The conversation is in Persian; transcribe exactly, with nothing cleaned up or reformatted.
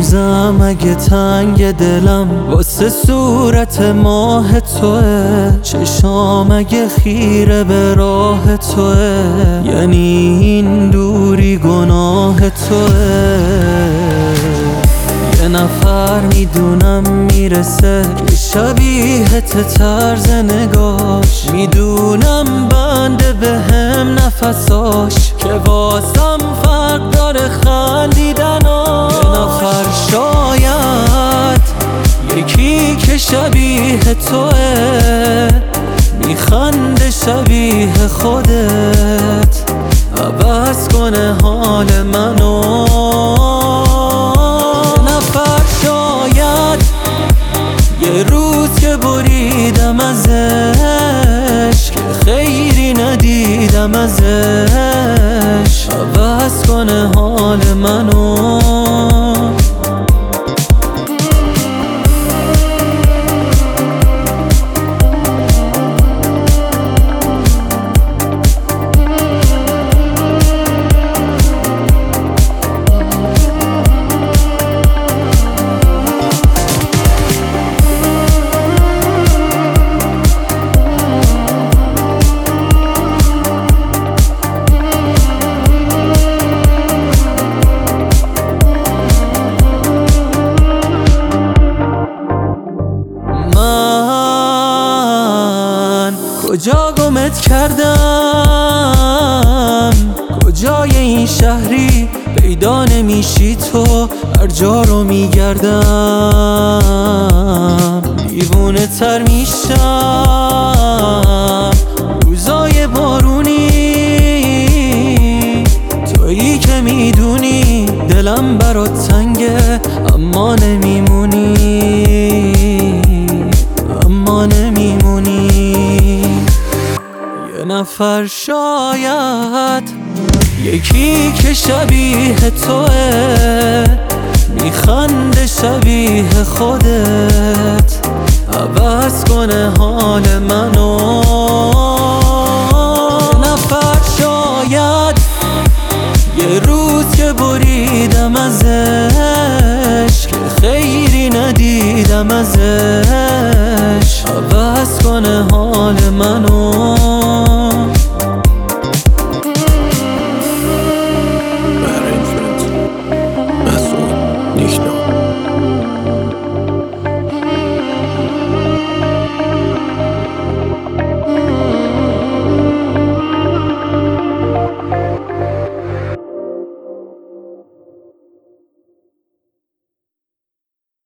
روزم اگه تنگ دلم واسه صورت ماه توه، چشام اگه خیره به راه توه، یعنی این دوری گناه توه. یه نفر میدونم میرسه که شبیه طرز نگاش، میدونم بنده به هم نفساش که واسم فرق داره خندیدناش. یه نفر شاید یکی که شبیه توه، میخنده شبیه خودت، عوض کنه حال منو. یه روز که بریدم ازش که خیری ندیدم ازش، عوض کنه حال منو. کجا گمت کردم، کجای این شهری پیدا نمیشی تو، هر جا رو میگردم دیوونه تر میشم روزای بارونی. تویی که میدونی دلم برات تنگه اما نمیمونی، اما نمیمونی. یه نفر شاید یکی که شبیه توه، میخنده شبیه خودت، عوض کنه حال منو. یه نفر شاید یه روز که بریدم ازش که خیری ندیدم ازش، عوض کنه حال منو.